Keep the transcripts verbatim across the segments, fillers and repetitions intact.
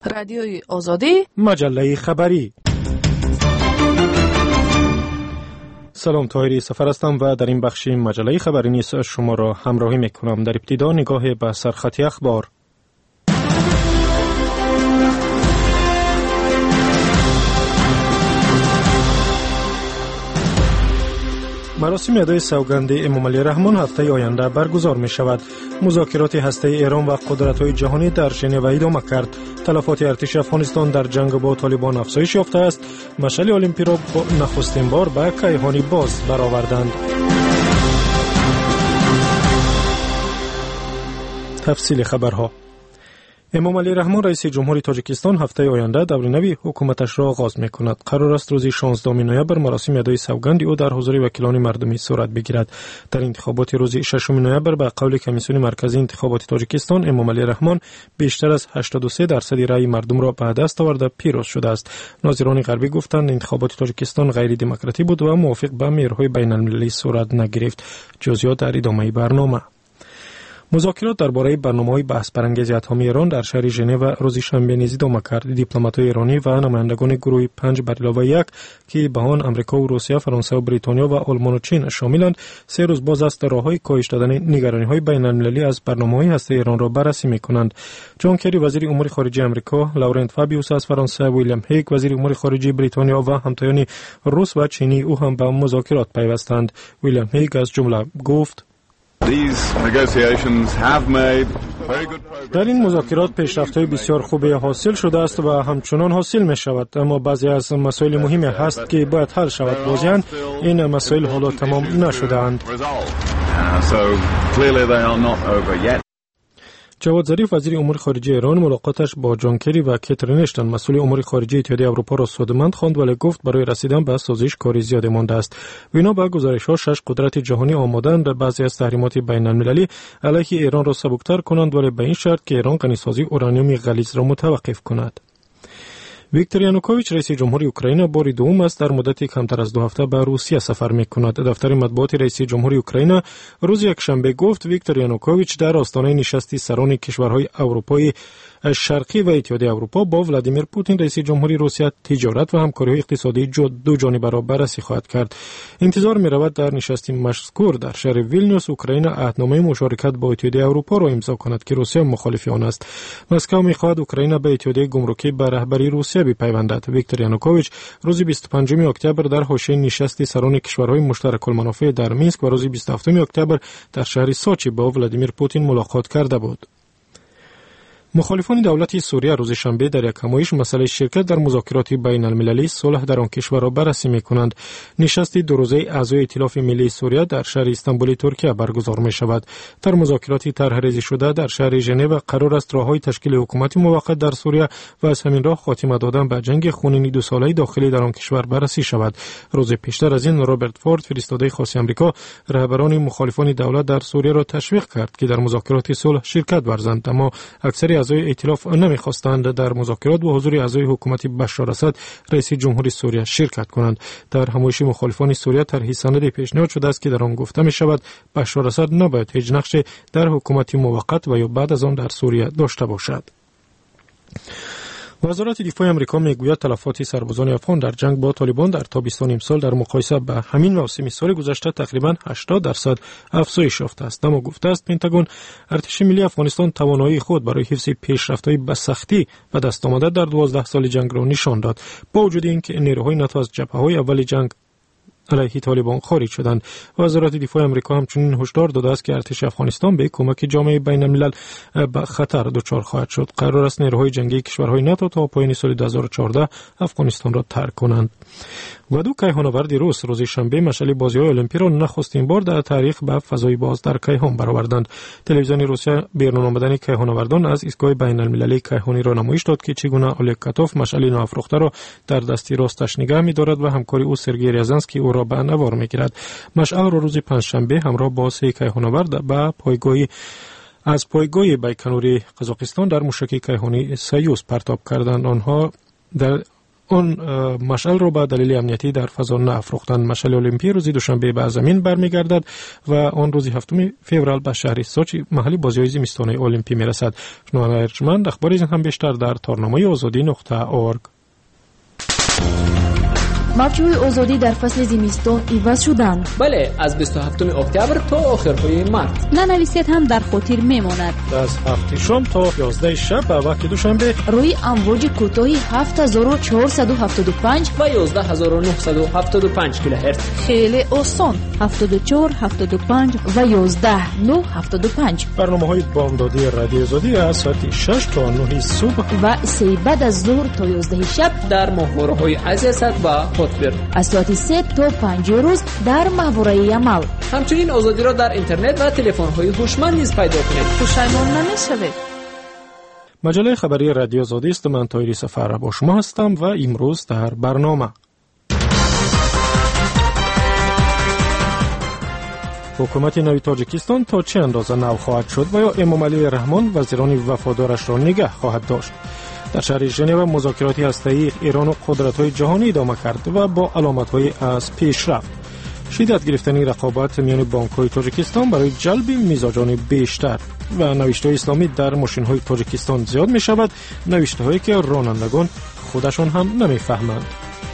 رادیوی آزادی، مجله خبری. سلام، طاهری سفر هستم و در این بخش مجله خبری نیز شما را همراهی میکنم. در ابتدا نگاه به سرخط اخبار. مراسم ادای سوگند امام علی رحمان هفته آینده برگزار می شود. مذاکرات هسته ایران و قدرت‌های جهانی در ژنو ادامه کرد. تلفات ارتش افغانستان در جنگ با طالبان افزایش یافته است. مشعل المپی را نخستین بار به کیهانی باز برآوردند. تفصیل خبرها. امام علی رحمان رئیس جمهوری تاجیکستان هفته آینده دور نوی حکومتش را آغاز می‌کند. قرار است روز شانزدهم نوامبر مراسم ادای سوگند او در حضور وکیلان مردمی صورت بگیرد. در انتخابات روز ششم نوامبر به قول کمیسیون مرکزی انتخابات تاجیکستان، امام علی رحمان بیشتر از هشتاد و سه درصد رأی مردم را به دست آورده پیروز شده است. ناظران غربی گفتند انتخابات تاجیکستان غیر دموکراتیک بود و موافق به میارهای بین‌المللی صورت نگرفت. جزئیات در ادامه برنامه. مذاکرات درباره برنامه‌های بحث برانگیز اتمی ایران در شهر ژنو روز شنبه نیز ادامه کرد. دیپلمات‌های ایرانی و نمایندگان گروه پنج بر علاوه یک که به آن آمریکا و روسیه، فرانسه و بریتانیا و آلمان و چین شاملند، سه روز باز است راه‌های کاهش دادن نگرانی‌های بین‌المللی از برنامه‌های هسته ایران را بررسی می‌کنند. جان کری وزیر امور خارجه آمریکا، لورنت فابیوس از فرانسه، ویلیام هیگ وزیر امور خارجه بریتانیا و همتایان روس و چینی او هم به مذاکرات پیوستند. ویلیام هیگ از جمله گفت: در این مذاکرات پیشرفت‌های بسیار خوبی حاصل شده است و همچنان حاصل می شود، اما بعضی از مسائل مهمی هست که باید حل شود. بازیان این مسائل حالا تمام نشده اند. جواد ظریف وزیر امور خارجه ایران ملاقاتش با جان کری و کاترین اشتن مسئول امور خارجه اتحادیه اروپا را سودمند خواند، ولی گفت برای رسیدن به سازش کاری زیاد مانده است. وینا با گزارش‌ها شش قدرت جهانی آماده‌اند بعضی از تحریمات بین‌المللی علیه ایران را سبکتر کنند، ولی به این شرط که ایران غنیسازی اورانیوم غلیظ را متوقف کند. ویکتور یانوکوویچ رئیس جمهوری اوکراین بار دوم است در مدت کمتر از دو هفته به روسیه سفر می‌کند. دفتر مطبوعات رئیس جمهوری اوکراین روز یکشنبه گفت ویکتور یانوکوویچ در آستانه نشست سران کشورهای اروپایی شرقی و اتحادیه اروپا با ولادیمیر پوتین رئیس جمهوری روسیه تجارت و همکاری اقتصادی دو جانبه را بررسی خواهد کرد. انتظار می‌رود در نشست مذکور در شهر ویلنیوس اوکراین عهدنامه مشارکت با اتحادیه اروپا را امضا کند که روسیه مخالف آن است. مسکو می‌خواهد اوکراین به اتحادیه گمرکی به رهبری روسیه بپیوندد. ویکتور یانوکوویچ روز بیست و پنجم اکتبر در حاشیه نشست سران کشورهای مشترک المنافع در مینسک و روز بیست و هفتم اکتبر در شهر سوچی با ولادیمیر پوتین ملاقات کرده بود. مخالفان دولت سوریه روز شنبه در یک همایش مسئله شرکت در مذاکرات بین المللی صلح در آن کشور را بررسی می‌کنند. نشست دو روزه اعضای ائتلاف ملی سوریه در شهر استانبول ترکیه برگزار می‌شود. در مذاکرات طرح ریزی شده در شهر ژنو قرار است راه‌های تشکیل حکومت موقت در سوریه و از همین راه خاتمه دادن به جنگ خونین دو ساله داخلی در آن کشور بررسی شود. روز پیشتر از این رابرت فورد فرستاده خاص آمریکا رهبران مخالفان دولت در سوریه را تشویق کرد که در مذاکرات صلح شرکت ورزند، اما اکثر اعضای ائتلاف نمی‌خواستند در مذاکرات و حضور اعضای حکومت بشار اسد رئیس جمهوری سوریه شرکت کنند. در همایش مخالفان سوریه طرح سند پیشنهاد شده است که در آن گفته می‌شود بشار اسد نباید هیچ نقشی در حکومت موقت و یا بعد از آن در سوریه داشته باشد. وزارت دفاع آمریکا میگوید تلفات سربازان افغان در جنگ با طالبان در تابستان امسال در مقایسه با همین موسم سال گذشته تقریباً هشتاد درصد افزایش یافته است. اما گفته است پنتاگون ارتش ملی افغانستان توانایی خود برای حفظ پیشرفت‌های به سختی به دست آمده در دوازده سال جنگ را نشان داد، با وجود اینکه نیروهای ناتو از جبهه‌های اول جنگ علیه طالبان خارج شدند. وزارت دفاع آمریکا همچنین هشدار داده است که ارتش افغانستان به کمک جامعه بین الملل به خطر دچار خواهد شد. قرار است نیروهای جنگی کشورهای ناتو تا پایان سال دو هزار و چهارده افغانستان را ترک کنند. و دو کیهان‌آورد روس روز شنبه مشعل بازی‌های المپی را نخستین بار در تاریخ به فضای باز در کیهان برآوردند. تلویزیون روسیه بیرون آمدن کیهان‌آوردان از ایستگاه بین‌المللی کیهانی را نمایش داد که چگونه اولگ کاتوف مشعل ناافروخته را در دستی راستش نگاه می‌دارد و همکاری او سرگئی ریازنسکی او را به نوار می‌گیرد. مشعل را روز پنجشنبه همراه با سه کیهان‌آورد به پایگاه از پایگاه بیکنوری قزاقستان در موشک کیهانی سیوس پرتاب کردند. آنها در اون مشعل رو به دلیل امنیتی در فضا نافروختند. مشعل المپی روز دوشنبه به زمین برمیگردد و آن روز هفتم فوریه به شهر سوچی محلی بازی‌های زمستانی المپی میرسد. شنوندگان ارجمند، اخبار این هم بیشتر در تارنامه آزادی نقطه اورگ. موجود آزادی در فصل زمستان عوض شدند. بله، از بیست و هفتم اکتبر تا آخرهای مارس. ننویسید هم در خاطر میماند. از هفت شام تا یازده شب به وقت دوشنبه روی امواج کوتاهی هفت هزار و چهارصد و هفتاد و پنج و یازده هزار و نهصد و هفتاد و پنج کیلوهرتز. خیلی آسان. هفتاد و چهار، هفتاد و پنج و یازده، نه، هفتاد و پنج. برنامه‌های بامدادی رادیو آزادی از ساعت شش تا نه صبح و سه بعد از ظهر تا یازده شب در ماهواره‌های عزیزت و از ساعت سه تا پنج روز در ماهواره عمل. همچنین آزادی را در اینترنت و تلفن‌های هوشمند نیز پیدا کنید. پشیمان نمی‌شوید. مجله خبری رادیو آزادی است. من طاهری سفر با شما هستم و امروز در برنامه حکومت نوی تاجیکستان تا چه اندازه نو خواهد شد و یا امامعلی رحمان وزیران وفادارش را نگه خواهد داشت. در شهر ژنو مذاکرات هسته‌ای ایران و قدرت‌های جهانی ادامه کرد و با علامت‌های از پیشرفت. شدت گرفتن رقابت میان بانک‌های تاجیکستان برای جلب میزاجان بیشتر و نوشته‌های اسلامی در ماشین‌های تاجیکستان زیاد می‌شود، نوشته‌هایی که رانندگان خودشان هم نمی‌فهمند.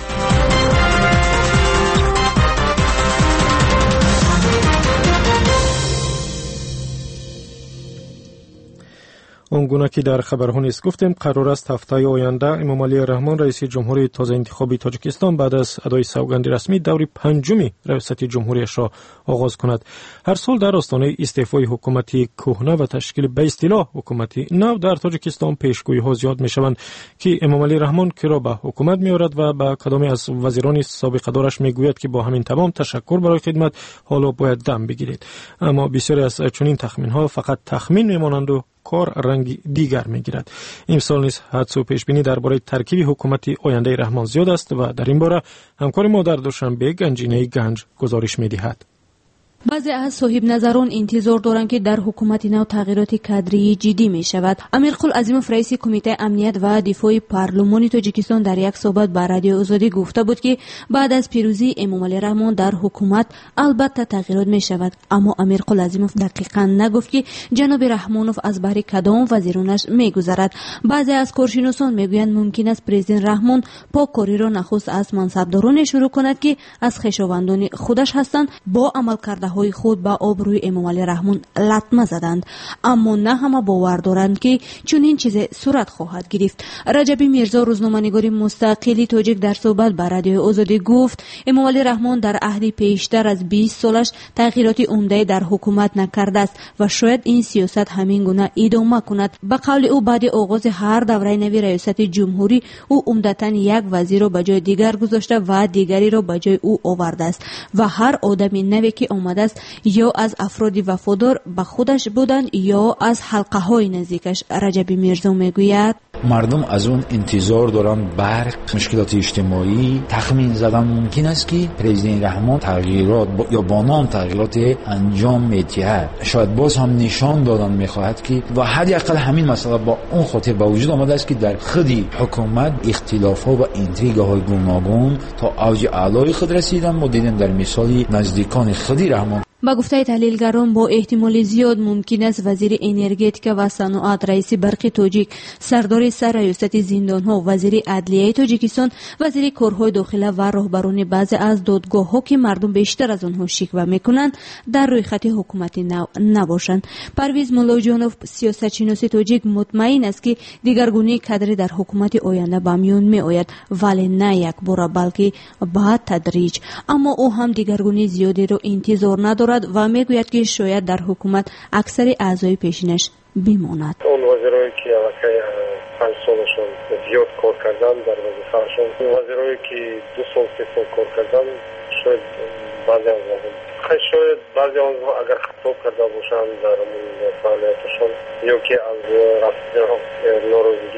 اونگونه که در خبرها نیز گفتیم، قرار است هفته آینده امامعلی رحمان رئیس جمهوری تازه انتخابی تاجیکستان بعد از ادای سوگند رسمی دور پنجم ریاست جمهوریش را آغاز کند. هر سال در آستانه استعفای حکومت کهنه و تشکیل به اصطلاح حکومت نو در تاجیکستان پیشگویی‌ها زیاد می‌شوند که امامعلی رحمان کی را به حکومت می‌آورد و به کدام از وزیران سابق دارش می‌گوید که با همین تمام تشکر برای خدمت حالا باید دم بگیرید. اما بسیاری از چنین تخمین‌ها فقط تخمین می‌مانند و کار رنگ دیگر میگیرد. امسال نیز حدس و پیشبینی درباره ترکیب حکومت آینده رحمان زیاد است و در این باره همکار ما در دوشنبه گنجینه گنج گزارش می‌دهد. بعضی از صاحب نظران انتظار دارند که در حکومت نو تغییرات کادری جدی می شود. امیرقل عظیموف رئیس کمیته امنیت و دفاع پارلمانی تاجیکستان در یک صحبت با رادیو آزادی گفته بود که بعد از پیروزی امامعلی رحمان در حکومت البته تغییرات می شود، اما امیرقل عظیموف دقیقاً نگفت که جناب رحمانوف از بهر کدام وزیرانش می گذرد. بعضی از کارشناسان می گویند ممکن است پرزیدنت رحمان پاککاری را نخست از منصبداران شروع کند که از خویشاوندان خودش هستند با عمل کرده های خود با آبروی امامعلی رحمان لطمه زدند، اما نه همه باور دارند که چنین چیزی صورت خواهد گرفت. رجب میرزا روزنامه‌نگار مستقلی تاجیک در صحبت با رادیو آزادی گفت امامعلی رحمان در عهد پیشتر از بیست سالش تغییرات عمده در حکومت نکرده است و شاید این سیاست همین گونه ادامه کند. به قول او بعد آغاز هر دوره نوی ریاست جمهوری او عمدتاً یک وزیر را به جای دیگر گذاشته و دیگری را به جای او آورده است و هر آدم نوی که آمده است یا از افراد وفادار به خودش بودند یا از حلقه های نزدیکش. رجب میرزا میگوید مردم از اون انتظار دارن برق مشکلات اجتماعی تخمین زدن ممکن است که پرزیدنت رحمان تغییرات با یا با نام تغییرات انجام میدهد. شاید باز هم نشان دادن میخواهد که و حداقل همین مسئله با اون خاطر به وجود آمده است که در خودی حکومت اختلافات و اینتریگ‌های گوناگون تا اوج اعلای خود رسیدن. ما دیدیم در مثال نزدیکان خودی رحمان. با گفته تحلیلگران با احتمال زیاد ممکن است وزیر انرژتیک و صنعت رئیس برق تاجیک، سردار سر ریاست زندان‌ها، وزیر عدلیه تاجیکستان، وزیر کارهای داخله و راهبران بعضی از دادگاه‌ها که مردم بیشتر از آنها شکوه می‌کنند در روی خط حکومت نو نباشند. پرویز مولاجانوف سیاستشناس تاجیک مطمئن است که دیگرگونی کادری در حکومت آینده به میان می‌آید، ولی نه یک بار بلکه به تدریج. اما او هم دیگرگونی زیادی را انتظار ندارد و میگوید که شاید در حکومت اکثر اعضای پیشینش بماند. اون وزیرایی که البته پنج سالشون زیاد کار کردن در وظیفه‌شون، وزیرایی که دو سال سه سال کار کردن، شاید بعضی از اونها خیلی شاید بعضی از اونها اگر خطا کرده باشند در فعالیتشون یا که از رفتار ناراضگی پیدا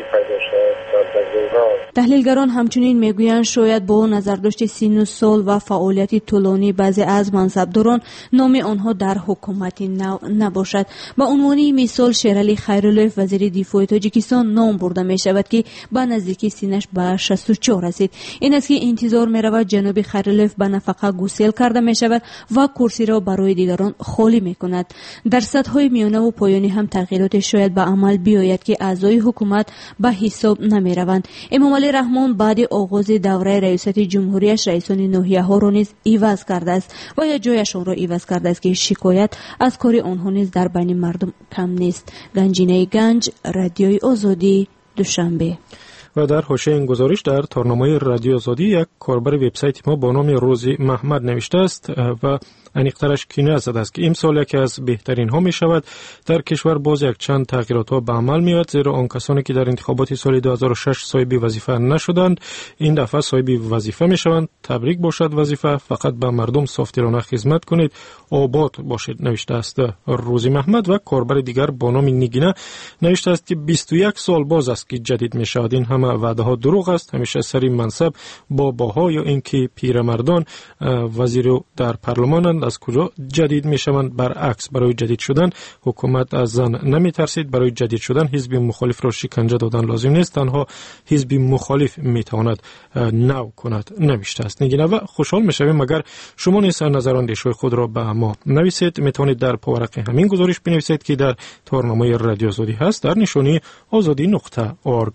شاید در دنیا. تحلیلگران همچنین میگویند شاید با نظرداشت سن و سال و فعالیت طولانی بعضی از منصبداران نام آنها در حکومت نو نباشد. با عنوان مثال شیرعلی خیراللویف وزیر دفاع تاجیکستان نام برده می شود که به نزدیکی سینش به شصت و چهار رسید. این است که انتظار می رود جناب خیراللویف به نفقه گسیل کرده می شود و کرسی را برای دیگران خالی می کند. در سطح‌های میانه و پایانی هم تغییرات شاید به عمل بیاید که اعضای حکومت به حساب نمی روند. امام علی رحمان بعد آغاز دوره ریاست جمهوریش رئیسان ناحیه ها را نیز عوض کرده است و یا جایشان را عوض کرده است که شکایت از کار آنها نیز در بین مردم کم نیست. گنجینه گنج، رادیوی آزادی، دوشنبه. و در حاشیه این گزارش در تارنامه رادیو آزادی یک کاربر وبسایت ما با نام روزی محمد نوشته است و انیقترش کینه زده است که امسال یکی از بهترین ها می شود. در کشور باز یک چند تغییرات ها به عمل میاد، زیرا آن کسانی که در انتخابات سال دو هزار و شش صاحب وظیفه نشدند این دفعه صاحب وظیفه می شوند. تبریک باشد وظیفه، فقط به مردم صافدلانه خدمت کنید، آباد باشید، نوشته است روزی محمد. و کاربر دیگر با نام نگینه نوشته است که بیست و یک سال باز است که جدید می شود. این همه وعده ها دروغ است، همیشه سری منصب با باها یا اینکه پیرمردان وزیر در پارلمان از کجا جدید می شوند. برعکس برای جدید شدن حکومت از زن نمی ترسید، برای جدید شدن حزب مخالف را شکنجه دادن لازم نیست، تنها حزب مخالف می تواند نو کند، نوشته است نگینه. و خوشحال می شویم اگر شما نیز نظراندیش‌های خود را به ما نویسید. می توانید در پاورق همین گزارش بنویسید که در تارنامه رادیو آزادی هست در نشانی آزادی نقطه اورگ.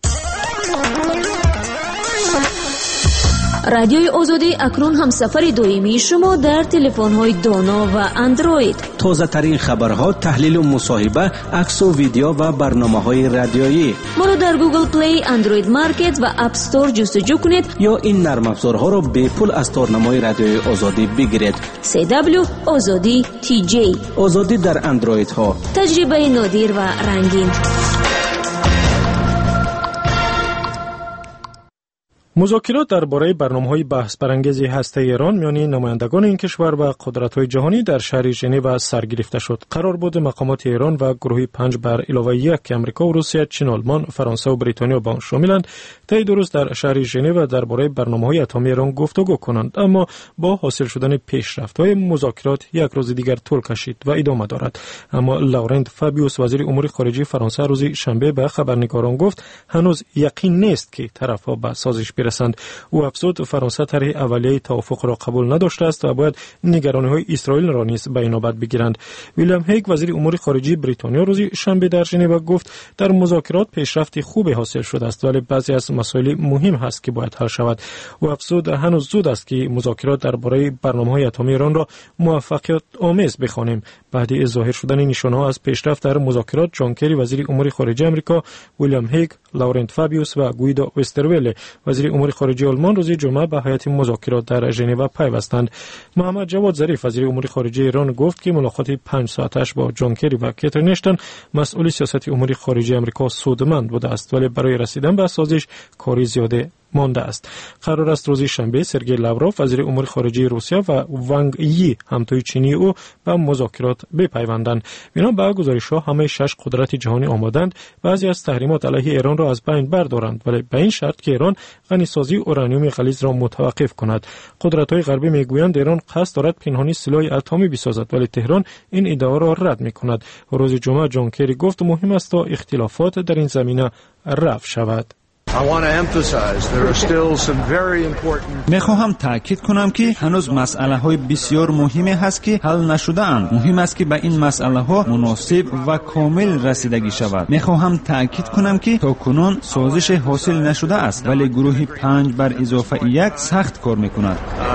رادیوی آزادی اکنون هم سفر دائمی شما در تلفن‌های دانا و اندروید. تازه ترین خبرها، تحلیل و مصاحبه، عکس و ویدیو و برنامه‌های رادیویی. ما را در گوگل پلی، اندروید مارکت و اپ استور جستجو کنید یا این نرم افزارها را به پول از تارنامه رادیوی آزادی بگیرید. سی دبلیو آزادی تی جی. آزادی در اندروید ها. تجربه نادر و رنگین. مذاکرات درباره برنامه‌های بحث برانگیز هسته ایران میان نمایندگان این کشور و قدرت‌های جهانی در شهر ژنو سرگرفته شد. قرار بود مقامات ایران و گروه پنج بر علاوه یک که آمریکا و روسیه، چین، آلمان، فرانسه و بریتانیا با آن شاملند، طی دو روز در شهر ژنو درباره برنامه‌های اتمی ایران گفتگو کنند، اما با حاصل شدن پیشرفت‌های مذاکرات یک روز دیگر طول کشید و ادامه دارد. اما لورنت فابیوس وزیر امور خارجه فرانسه روز شنبه به خبرنگاران گفت هنوز یقین نیست که طرف‌ها به سازش برسند. او افزود فرانسه طرح اولیه توافق را قبول نداشته است و باید نگرانی‌های اسرائیل را نیز به اینابت بگیرند. ویلیام هیگ وزیر امور خارجه بریتانیا روز شنبه در ژنو گفت در مذاکرات پیشرفت خوبی حاصل شده است، ولی بعضی از مسائل مهم هست که باید حل شود. او افزود هنوز زود است که مذاکرات درباره برنامه‌های اتمی ایران را موفقیت آمیز بخوانیم. بعد از ظاهر شدن نشانه‌ها از پیشرفت در مذاکرات، جان کری وزیر امور خارجه آمریکا، ویلیام هیگ، لورنت فابیوس و گویدو وسترویل وزیر امور خارجه آلمان روز جمعه به هیئت مذاکرات در ژنو پیوستند. محمد جواد ظریف وزیر امور خارجه ایران گفت که ملاقات پنج ساعتش با جان کری و کاترین اشتن مسئول سیاست امور خارجه آمریکا سودمند بوده است، ولی برای رسیدن به سازش کاری زیاده مانده است. قرار است روز شنبه سرگئی لاوروف وزیر امور خارجه روسیه و وانگ یی همتای چینی او به مذاکرات بپیوندند. بنا به گزارش‌ها همه شش قدرت جهانی آمادند بعضی از تحریمات علیه ایران را از بین بردارند، ولی به این شرط که ایران غنیسازی اورانیوم غلیظ را متوقف کند. قدرت‌های غربی میگویند ایران قصد دارد پنهانی سلاح اتمی بسازد، ولی تهران این ادعا را رد می‌کند. روز جمعه جان کری گفت مهم است تا اختلافات در این زمینه رفع شود. میخواهم تاکید کنم که هنوز مسئله های بسیار مهمی هست که حل نشده اند. مهم است که به این مسئله ها مناسب و کامل رسیدگی شود. میخواهم تاکید کنم که تا کنون سازش حاصل نشده است، ولی گروه پنج بر اضافه یک سخت کار میکند.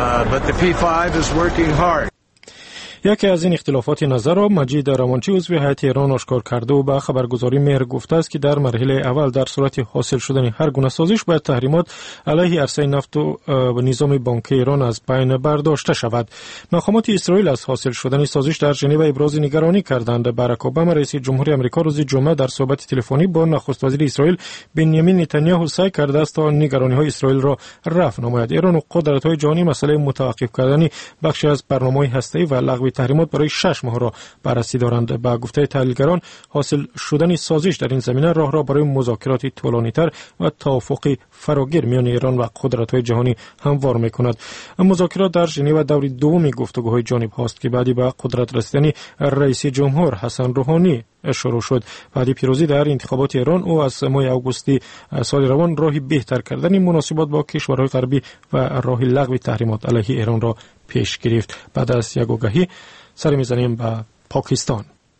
یکی از این اختلافات نظر را مجید روانچی عضو هیئت ایران آشکار کرده و به خبرگزاری مهر گفته است که در مرحله اول در صورت حاصل شدن هر گونه سازش باید تحریمات علیه عرصه نفت و نظام بانکی ایران از بین برداشته شود. مقامات اسرائیل از حاصل شدن سازش در ژنو ابراز نگرانی کردند. باراک اوباما رئیس جمهوری آمریکا روز جمعه در صحبت تلفنی با نخست وزیر اسرائیل بنیامین نتانیاهو سعی کرده است تا نگرانی‌های اسرائیل را رفع نماید. ایران و قدرت‌های جهانی مسئله متوقف کردن بخشی از برنامه‌های هسته‌ای و لغو تحریمات برای شش ماه را بررسی دارند. با گفته تحلیلگران حاصل شدن سازش در این زمینه راه را برای مذاکرات طولانی‌تر و توافق فراگیر میان ایران و قدرت‌های جهانی هموار می‌کند. مذاکرات در ژنو دور دوم گفتگوهای جانب هاست که بعدی به قدرت رسیدن رئیس جمهور حسن روحانی شروع شد. بعد پیروزی در انتخابات ایران او از ماه آگوستی سال روان راهی بهتر کردن مناسبات با کشورهای غربی و راه لغو تحریمات علیه ایران را پیش گرفت. بعد از یک آگهی سر می‌زنیم به پاکستان.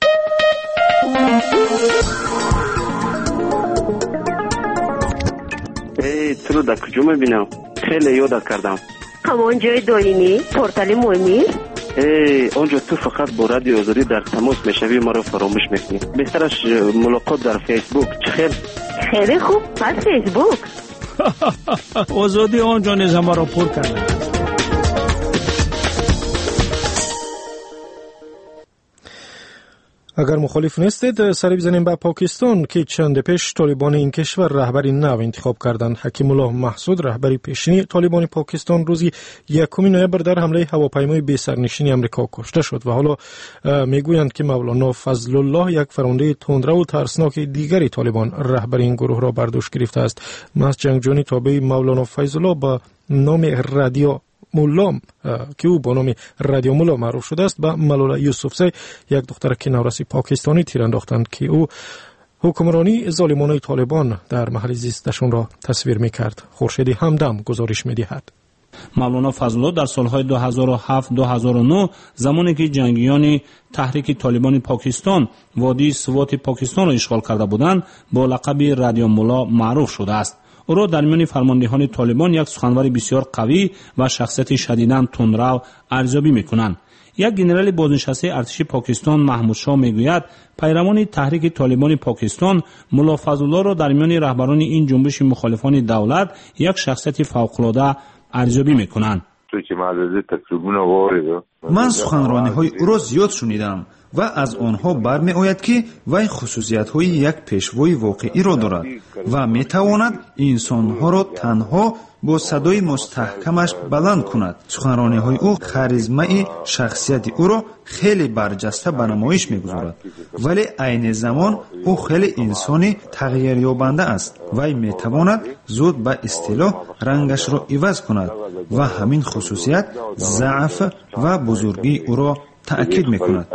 ای تو در کجا می‌بینم؟ خیلی یاد کردم. همان جای دائمی پورتال مهمی؟ ای اونجا تو فقط با رادیو آزادی در تماس میشوی، ما رو فراموش میکنی. بهترش ملاقات در فیسبوک. چه خیلی خوب، پس فیسبوک. آزادی آنجا نیز ما را پر کرده. اگر مخالف نیستید سری بزنیم به پاکستان که چند پیش طالبان این کشور رهبری نو انتخاب کردند. حکیم الله محسود رهبری پیشینی طالبان پاکستان روزی یکم نوامبر در حمله هواپیمای بی سرنشین امریکا کشته شد و حالا میگویند که مولانا فضل الله یک فرمانده تندرو و ترسناک دیگری طالبان رهبری این گروه را بر دوش گرفته است. محض جنگجویان تابع مولانا فضل الله با نام رادیو مولا که او با نام رادیو مولا معروف شده است به ملولا یوسفزی یک دختر کنارسی پاکستانی تیر انداختند که او حکمرانی ظالمانه طالبان در محل زیستشون را تصویر میکرد. خورشید همدم گزارش میدهد. مولانا فضل الله در سالهای دو هزار و هفت دو هزار و نه زمانی که جنگیان تحریک طالبان پاکستان وادی سوات پاکستان را اشغال کرده بودند با لقب رادیو مولا معروف شده است. او را در میان فرماندهان طالبان یک سخنور بسیار قوی و شخصیت شدیداً تندرو ارزیابی میکنند. یک گنرال بازنشسته ارتش پاکستان محمود شاه میگوید پیروان تحریک طالبان پاکستان ملا فضل الله را در میان رهبران این جنبش مخالفان دولت یک شخصیت فوق‌العاده ارزیابی میکنند. من سخنرانی‌های او را زیاد شنیدم و از آنها برمی آید که وی خصوصیت‌های یک پیشوای واقعی را دارد و می تواند انسان‌ها را تنها با صدای مستحکمش بلند کند. سخنرانی‌های او کاریزمای شخصیت او را خیلی برجسته به نمایش می‌گذارد، ولی عین زمان او خیلی انسانی تغییر یابنده است. وی می تواند زود به اصطلاح رنگش را عوض کند و همین خصوصیت ضعف و بزرگی او را تأکید میکند.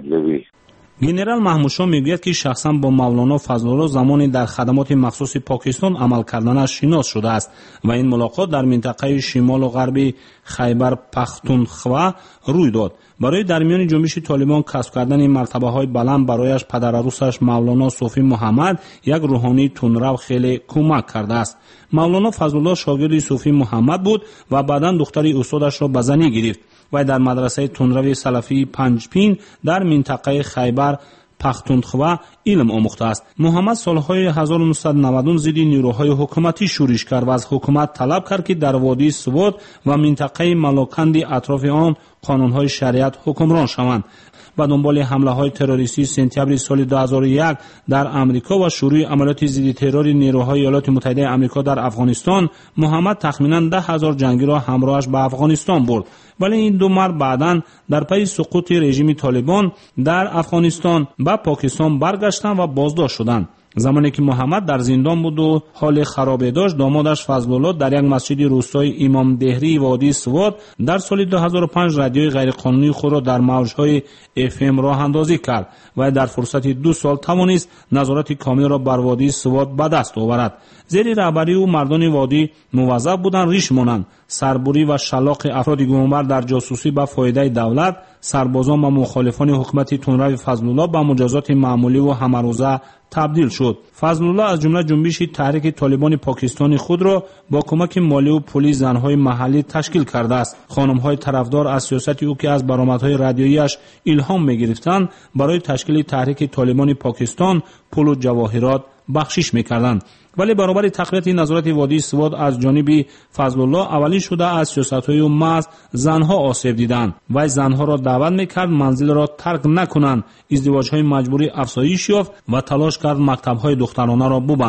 گنرال محمود شاه میگوید که شخصا با مولانا فضل الله زمانی در خدمات مخصوص پاکستان عمل کردنش شناس شده است و این ملاقات در منطقه شمال و غربی خیبر پختونخوا روی داد. برای در میان جنبش طالبان کسب کردن این مرتبه های بلند برایش پدر عروسش مولانا صوفی محمد یک روحانی تندرو خیلی کمک کرده است. مولانا فضل الله شاگرد صوفی محمد بود و بعداً دختری استادش را به زنی گرفت و در مدرسه تندرو سلفی پنجپین در منطقه خیبر پختونخوا علم آموخته است. محمد سالهای هزار و نهصد و نود ضد نیروهای حکومتی شورش کرد و از حکومت طلب کرد که در وادی سوات و منطقه ملاکند اطراف آن قانونهای شریعت حکمران شوند. و دنبال حمله های تروریستی سپتامبر سال دو هزار و یک در امریکا و شروع عملیات ضد ترور نیروهای ایالات متحده آمریکا در افغانستان، محمد تخمینا ده هزار جنگی را همراهش به افغانستان برد. ولی این دو مرد بعداً در پی سقوط رژیم طالبان در افغانستان به پاکستان برگشتند و بازداشت شدند. زمانی که محمد در زندان بود و حال خرابه داشت، دامادش فضل الله در یک مسجد روستای امام دهری وادی سوات در سال دو هزار و پنج رادیوی غیرقانونی خود را در موجهای اف ام راه اندازی کرد و در فرصت دو سال توانست نظارت کامل را بر وادی سوات به دست آورد. زیر رهبری او مردان وادی موظف بودند ریش مانند سربری و شلاق افراد گمانبر در جاسوسی به فایده دولت، سربازان و مخالفان حکومت تندرو فضل الله به مجازات معمولی و همروزه تبدیل شد. فضل الله از جمله جنبش تحریک طالبان پاکستانی خود را با کمک مالی و پولی زنهای محلی تشکیل کرده است. خانم‌های طرفدار از سیاست او که از برآمدهای رادیویی‌اش الهام می‌گرفتند، برای تشکیل تحریک طالبان پاکستان پول و جواهرات بخشش می‌کردند. ولی برابر تقویت نظارت وادی سوات از جانب فضل الله اولی شده از سیاست‌های او محض زنها آسیب دیدند و زنها را دعوت می‌کرد منزل را ترک نکنند، ازدواج‌های مجبوری افزایش یافت و تلاش کرد مکتب‌های دخترانه را ببندند.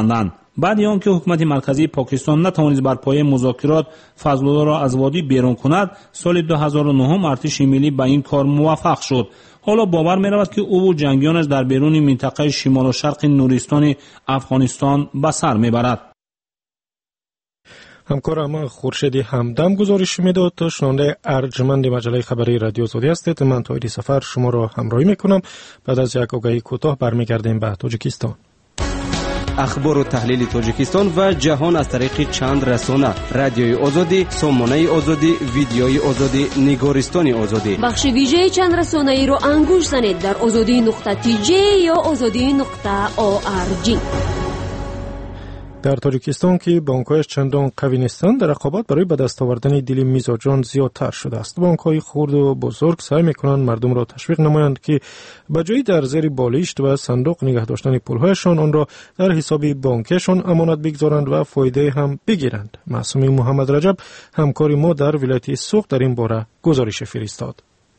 بعد از آنکه حکومت مرکزی پاکستان نتوانست بر پایه مذاکرات فضلالله را از وادی بیرون کند، سال دو هزار و نه ارتش ملی به این کار موفق شد. حالا باور می‌رود که او و جنگیانش در بیرون منطقه شمال و شرق نورستان افغانستان به سر میبرد. همکارم خورشید همدم گزارش میداد. تا شنونده ارجمند مجله خبری رادیو آزادی هستید. من توحید سفر شما را همراهی میکنم. بعد از یک آگهی کوتاه برمیگردیم به تاجیکستان. اخبار و تحلیل تاجیکستان و جهان از طریق چند رسانه: رادیوی آزادی، سامانه آزادی، ویدیوی آزادی، نگارستان آزادی. بخش ویژه چند رسانه ای رو انگوش زنید در آزادی نقطه تی جی یا آزادی نقطه او آر جی. در تاجیکستان که بانک‌هایش چندان قوی نیستند، رقابت برای به دست آوردن دل میزاجان زیادتر شده است. بانک‌های خرد و بزرگ سعی می‌کنند مردم را تشویق نمایند که به جای در زیر بالشت و صندوق نگه داشتن پول‌هایشان، آن را در حساب بانکیشان امانت بگذارند و فایده هم بگیرند. معصومی محمد رجب همکار ما در ولایت سوق در این باره گزارش فرستاد.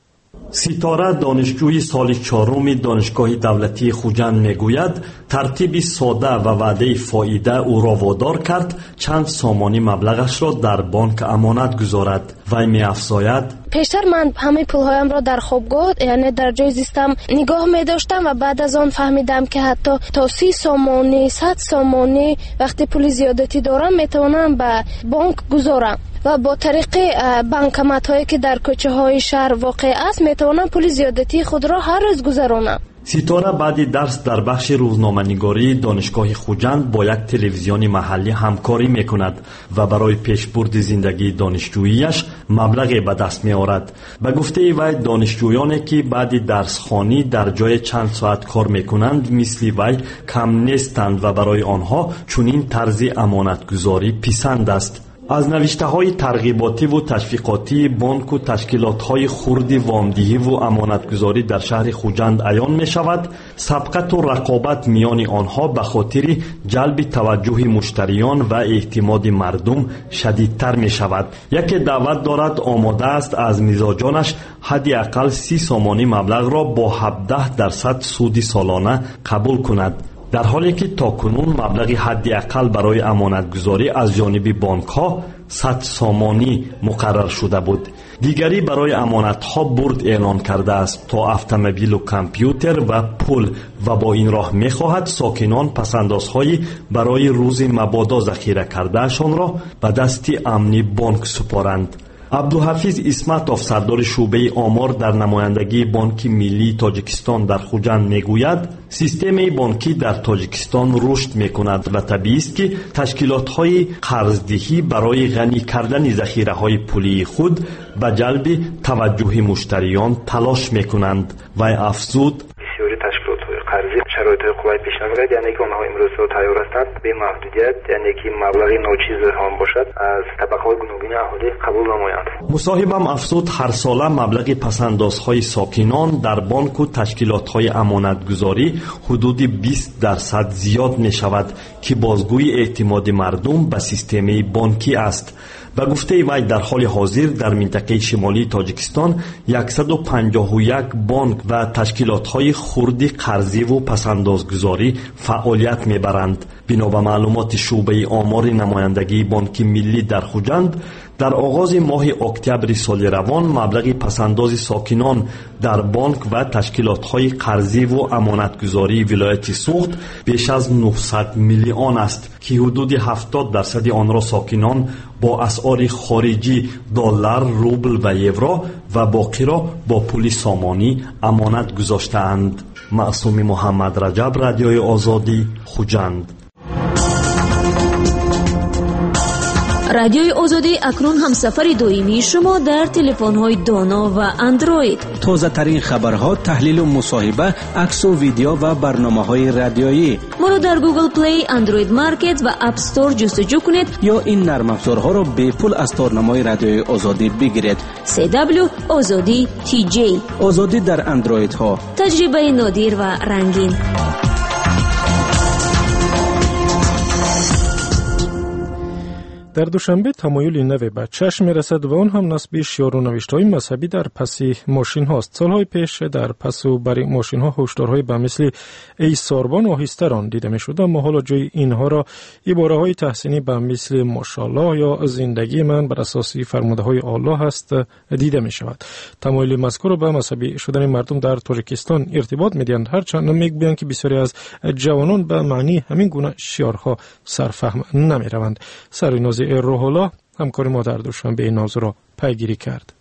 ستاره دانشجوی سال چهارم دانشگاه دولتی خوجند میگوید ترتیب ساده و وعده فایده او را وادار کرد چند سامانی مبلغش را در بانک امانت گذارد. وی می‌افزاید: پیشتر من همه پولهایم را در خوابگاه یعنی در جای زیستم نگاه می داشتم و بعد از آن فهمیدم که حتی تا سی سامانی، صد سامانی وقتی پول زیادتی دارم میتوانم به بانک گذارم و با طریق بانکمت هایی که در کوچه های شهر واقع است میتوانم پول زیادتی خود را هر روز گذرانم. ستاره بعد درس در بخش روزنامه‌نگاری دانشگاه خوجند با یک تلویزیون محلی همکاری میکند و برای پیشبرد زندگی دانشجوییش مبلغی به دست میآورد. به گفته وی دانشجویانی که بعد درس خوانی در جای چند ساعت کار میکنند مثل وی کم نیستند و برای آنها چنین طرز امانتگذاری پسند است. از نوشته‌های ترغیباتی و تشویقاتی بانک و تشکیلات‌های خردی وامدهی و امانتگذاری در شهر خوجند عیان می‌شود سبقت و رقابت میان آنها به خاطر جلب توجه مشتریان و اعتماد مردم شدیدتر می‌شود. یکی دعوت دارد آماده است از میزاجانش حداقل سی سامانی مبلغ را با هفده درصد سود سالانه قبول کند، در حالی که تاکنون مبلغ حداقل برای امانتگذاری از جانب بانک‌ها صد سامانی مقرر شده بود. دیگری برای امانت‌ها برد اعلان کرده است تا اتومبیل و کامپیوتر و پول و با این راه می‌خواهد ساکنان پس‌اندازهایی برای روز مبادا ذخیره کردهشان را به دست امنی بانک سپارند. عبدالحفیظ اسمتوف سردار شعبه آمار در نمایندگی بانک ملی تاجیکستان در خوجند میگوید سیستم بانکی در تاجیکستان رشد میکند و طبیعی است که تشکیلات‌های قرضدهی برای غنی کردن ذخیره‌های پولی خود به جلب توجه مشتریان تلاش میکنند. و افزود قرضی شرایط خوبی پیش نمیاد، یعنی که آنها امروز تیار هستند به محدودیت، یعنی که مبلغ ناچیز هم باشد از طبقات گوناگون اهالی قبول نمایند. مصاحبم افزود هر ساله مبلغ پسندازهای ساکنان در بانک و تشکیلات‌های امانتگذاری حدود بیست درصد زیاد می شود که بازگوی اعتماد مردم به سیستم بانکی است. به گفته وی در حال حاضر در منطقه شمالی تاجیکستان صد و پنجاه و یک بانک و تشکیلات‌های خردی قرضی و پسندازگذاری فعالیت می‌برند. بنا به معلومات شعبه آمار نمایندگی بانک ملی در خوجند در آغاز ماه اکتبر سال روان مبلغ پسنداز ساکنان در بانک و تشکیلات‌های قرضی و امانتگذاری ولایت سوخت بیش از نهصد میلیون است که حدود هفتاد درصد آن را ساکنان با اسعار خارجی دلار، روبل و یورو و باقی را با پول سامانی امانت گذاشته‌اند. معصومی محمد رجب، رادیوی آزادی، خوجند. رادیوی آزادی اکنون همسفر دائمی شما در تلفن‌های دانا و اندروید. تازه ترین خبرها، تحلیل و مصاحبه، عکس و ویدیو و برنامه‌های رادیویی. ما را در گوگل پلی، اندروید مارکت و اپ استور جستجو کنید یا این نرم افزارها را به پول از تارنمای رادیوی آزادی بگیرید. سی دبلیو آزادی تی جی. آزادی در اندروید ها. تجربه نادر و رنگین. در دوشنبه تمایل نوی به چشم میرسد و اون هم نصب شعار و نوشته‌های مذهبی در پس ماشین هاست. سالهای پیش در پس و بر ماشین ها هشدارهای به مثل ای ساربان آهسته ران دیده میشد، اما حالا جای اینها را عباره های تحسینی به مثل ماشاءالله یا زندگی من بر اساس فرموده های الله است دیده می شود. تمایل مذکور به مذهبی شدن مردم در تاجیکستان ارتباط میدهند، هرچند میگویند که بسیاری از جوانان به معنی همین گونه شعارها سرفهم نمی روند. سریناز روح الله همکار ما در دوشنبه این موضوع را پیگیری کرد.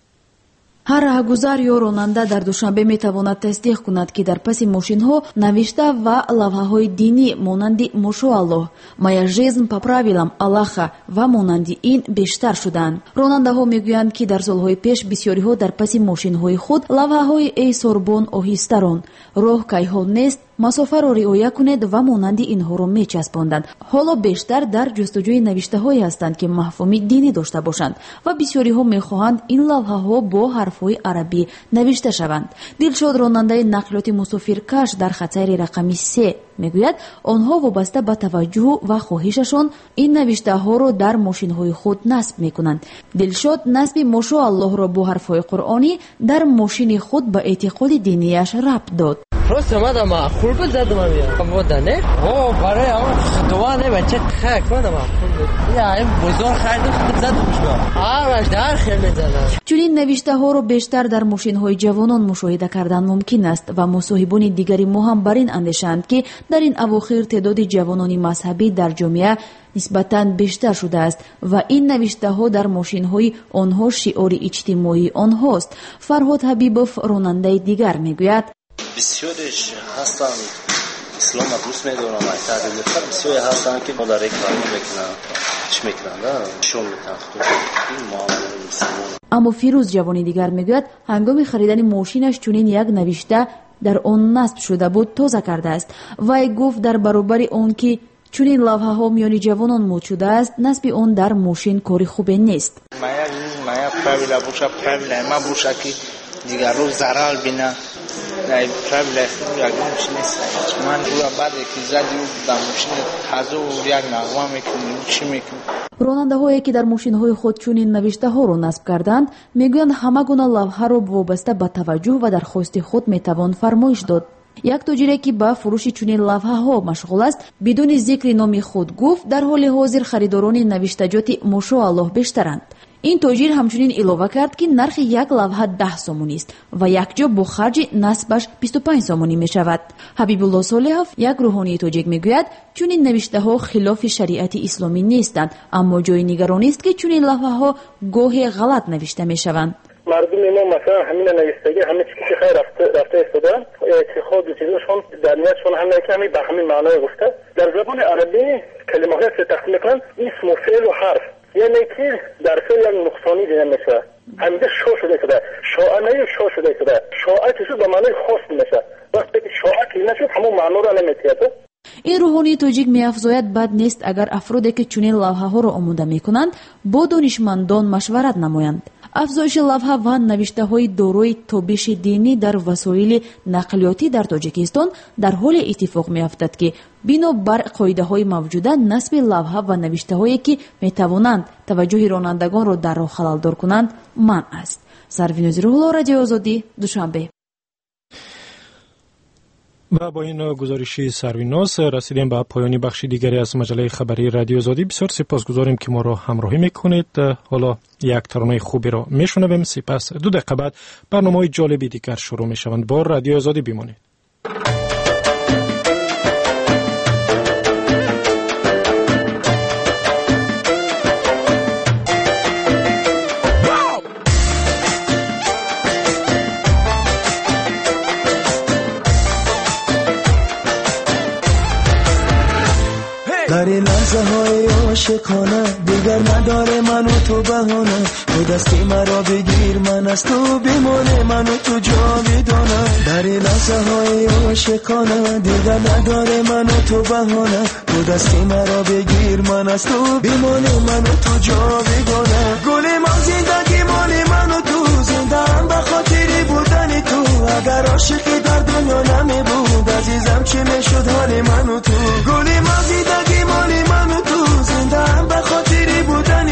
ҳар раҳгузар ё ронанда дар душанбе метавонад тасдиқ кунад ки дар паси мошинҳо навишта ва лавҳаҳои динӣ монанди мошоаллоҳ, моя жизнь по правилам Аллаха ва монанди ин бештар шудаанд. ронандаҳо мегӯянд ки дар солҳои пеш бисёриҳо дар паси мошинҳои худ лавҳаҳои эй сорбон оҳиста рон, роҳ кайҳо нест, масофаро риоя кунед ва монанди инҳоро мечаспонданд. ҳоло бештар дар ҷустуҷӯи навиштаҳое ҳастанд ки мафҳуми динӣ дошта бошанд ва бисёриҳо мехоҳанд ин лавҳаҳо бо ҳарфҳои арабӣ навишта шаванд. дилшод, ронандаи нақлиёти мусофиркаш дар хатсайри рақами се, мегӯяд онҳо вобаста ба таваҷҷӯҳ ва хоҳишашон ин навиштаҳоро дар мошинҳои худ насб мекунанд. дилшод насби мошоаллоҳро бо ҳарфҳои қуръонӣ дар мошини худ ба эътиқоди динияш рабт дод. Просто мадам хул бud задam ya. Вода не? О, барои он дува не бача хак мадам хул bud. Я ин бозор хайдам хул задам шо. Ҳамаш дар хел мезанад. чунин навиштаҳоро бештар дар мошинҳои ҷавонон мушоҳида кардан мумкин аст ва мусоҳибони дигари мо ҳам бар ин андешаанд ки дар ин авохир теъдоди ҷавонони мазҳабӣ дар ҷомеа нисбатан бештар шудааст ва ин навиштаҳо дар мошинҳои онҳо шиори иҷтимоии онҳост. Фарҳод Ҳабибов, ронандаи дигар, мегӯяд: бисёреш ҳастанд ислома дӯст медорам, таъдилфар бисёре ҳастанд ки модарек бармо мекунанд, чӣ мекунанд, нишон метавонанд ин муомилаи мусулмон. аммо Фирӯз, ҷавони дигар, мегӯяд ҳангоми харидани мошинаш чунин як навишта дар он насб шуда буд тоза кардааст. вай гуфт дар баробари он ки чунин лавҳаҳо миёни ҷавонон мод шудааст, насби он дар мошин кори хубе нест. моя моя правила боша, правила ма боша ки дигарро зарар бина. дай правила ягон чиз нест. ман ӯра баъде ки зади ба мошини ҳазу як нағма мекунем, чӣ мекунем. ронандаҳое ки дар мошинҳои худ чунин навиштаҳоро насб карданд, мегӯянд ҳама гуна лавҳаро вобаста ба таваҷҷӯҳ ва дархости худ метавон фармоиш дод. як тоҷире ки ба фурӯши чунин лавҳаҳо машғул аст, бидуни зикри номи худ гуфт дар ҳоли ҳозир харидорони навиштаҷоти мошоаллоҳ бештаранд. ин тоҷир ҳамчунин илова кард ки нархи як лавҳа даҳ сомонист ва якҷо бо харҷи насбаш бисту панҷ сомонӣ мешавад. ҳабибулло солеҳов, як рӯҳонии тоҷик, мегӯяд чунин навиштаҳо хилофи шариати исломӣ нестанд, аммо ҷои нигаронист ки чунин лавҳаҳо гоҳе ғалат навишта мешаванд. мардуми мо масалан ҳамина навистагӣ ҳама чӣ киши хай рафта истода эътиқоду чизашон дар ниятшон ҳама ки ҳами ба ҳамин маъное гуфта дар забони арабӣ калимаҳои се тақсим мекунанд исму феълу ҳарф, яъне ки дар феъл як нуқсонӣ дида мешавад. ҳамида шо шуда истода, шоа наю шо шуда истода, шоа ки шуд ба маънои хос мешавад, вақте ки шоа ки нашуд ҳамон маъноро наметиҳад. ин рӯҳонии тоҷик меафзояд бад нест агар афроде ки чунин лавҳаҳоро омода мекунанд бо донишмандон машварат намоянд. афзоиши лавҳа ва навиштаҳои дорои тобиши динӣ дар васоили нақлиётӣ дар Тоҷикистон дар ҳоле иттифоқ меафтад ки бино бар қоидаҳои мавҷуда насби лавҳа ва навиштаҳое ки метавонанд таваҷҷӯҳи ронандагонро дар роҳ халалдор кунанд манъ аст. Сарвинози Рӯҳулло, Радиои Озодӣ, Душанбе. و با این گزارشی سرویناس رسیدیم به پایانی بخش دیگری از مجله خبری رادیو آزادی. بسیار سپاسگزاریم که ما را همراهی میکنید. حالا یک ترانه خوبی را میشنویم، سپس دو دقیقه بعد برنامه‌های جالبی دیگر شروع میشوند. با رادیو آزادی بمانید. در این لحظه های عاشقانه دیگر نداره من و تو بهانه، تو دستی مرا بگیر من از تو بمانه، من و تو جاودانه. در این لحظه های عاشقانه دیگر نداره من و تو بهانه، تو دستی مرا بگیر من از تو بمانه، من و تو جاودانه. گل من زندگی مال من و تو، زنده ام به خاطر بودن تو. اگر عاشقی در دنیا نمی بود عزیزم چه میشد حال من و تو. گل من زندگی مال من و تو، زنده ام به خاطر بودن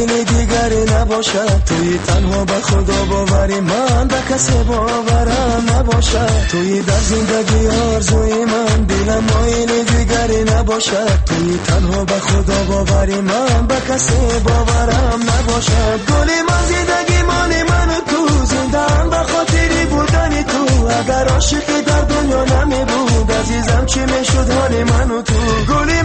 مایل دیگری نباشد. توی تنها به خدا باوری، من به کسی باورم نباشد. توی در زندگی آرزوی من، دلم مایل دیگری نباشد. توی تنها به خدا باوری، من به کسی باورم نباشد. گلی من زندگی مانی من و تو، زندم به خاطری بودن تو. اگر عاشقی در دنیا نمی بود عزیزم چی می شد حال من و تو. گلی